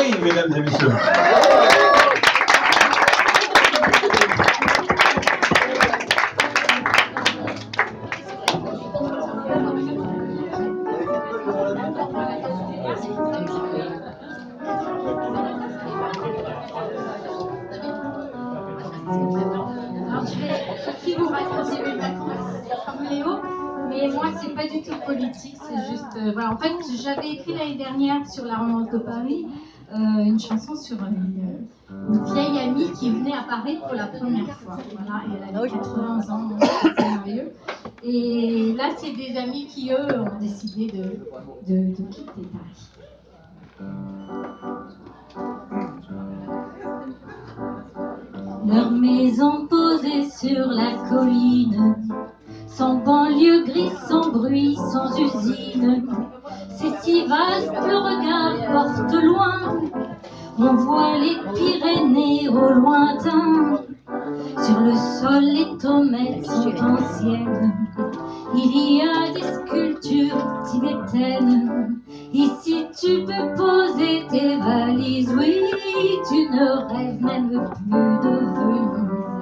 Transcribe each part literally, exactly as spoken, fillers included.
Paris, mesdames et messieurs. Alors, je vais qui vous raconter mes vacances comme Léo, mais moi, c'est pas du tout politique, c'est juste. Euh, voilà. En fait, j'avais écrit l'année dernière sur la Romance de Paris euh, une chanson sur une, une vieille amie qui venait à Paris pour la première fois. Voilà, et elle avait quatre-vingts ans, donc c'est merveilleux. Et là, c'est des amis qui, eux, ont décidé de, de, de quitter Paris. Leur maison posée sur la colline, sans banlieue grise, sans bruit, sans usine, c'est si vaste, le regard porte loin, on voit les Pyrénées au lointain. Sur le sol, les tomates sont anciennes, il y a des sculptures tibétaines. Ici tu peux poser tes valises, oui, tu ne rêves même plus de Venise.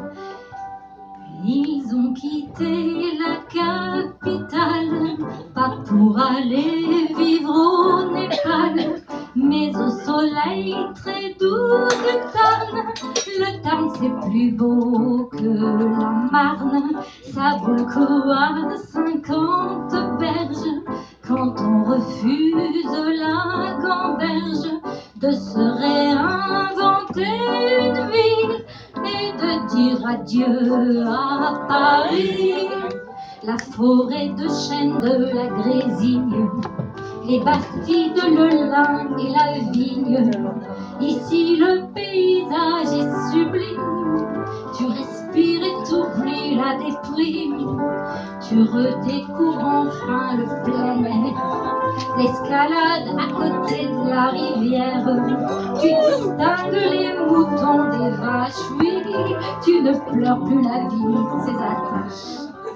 Ils ont quitté la capitale, pas pour aller vivre au Népal, mais au soleil très doux du Tarn. Le Tarn c'est plus beau que la Marne, ça vaut le coup à cinquante berges. Quand on refuse la gamberge, de se réinventer une ville et de dire adieu à Paris. La forêt de chênes de la Grésigne, les bastilles de l'Aulin et la vigne. Ici le paysage est sublime, tu respires et t'oublies la déprime. Tu redécouvres enfin le plein air, l'escalade à côté de la rivière. Tu distingues les moutons des vaches, oui, tu ne pleures plus la vie, ses attaches.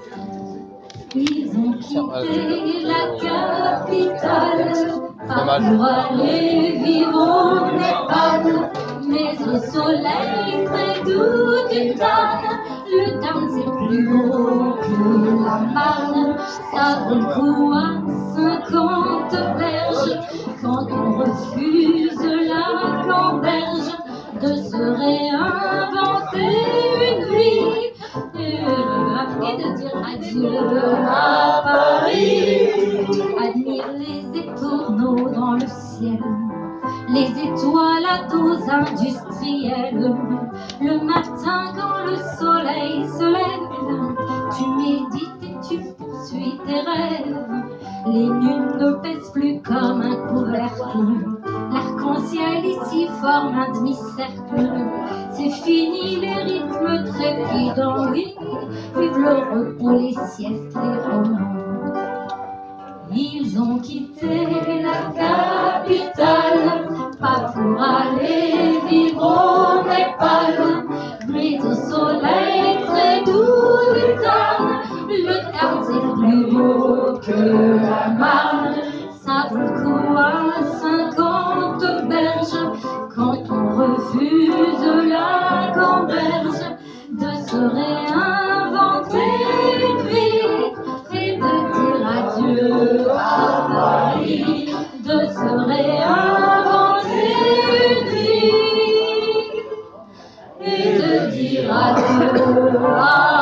Ils ont quitté la capitale, pas pour aller vivre au Népal, mais au soleil très doux du Tarn. Le Tarn c'est plus beau que la Marne, ça vaut le coup à cinquante berges. Quand on refuse la gamberge, de se réinventer une vie et de dire adieu à Paris. Admire les étourneaux dans le ciel, les étoiles à dose industrielle. Le matin quand le soleil se lève, tu médites et tu poursuis tes rêves. Les nues ne pèsent plus comme un couvercle, l'arc-en-ciel ici forme un demi-cercle. C'est fini les rythmes trépidants, oui, vive le repos, les siestes, les romans. Ils ont quitté la capitale, pas pour aller vivre au Népal, mais au soleil très doux du Tarn. Le Tarn c'est plus beau que la Marne, ça vaut le coup à cinquante berges. Quand on refuse la gamberge, de se réinventer une vie et de dire adieu à Paris, de se réinventer une vie et de dire adieu à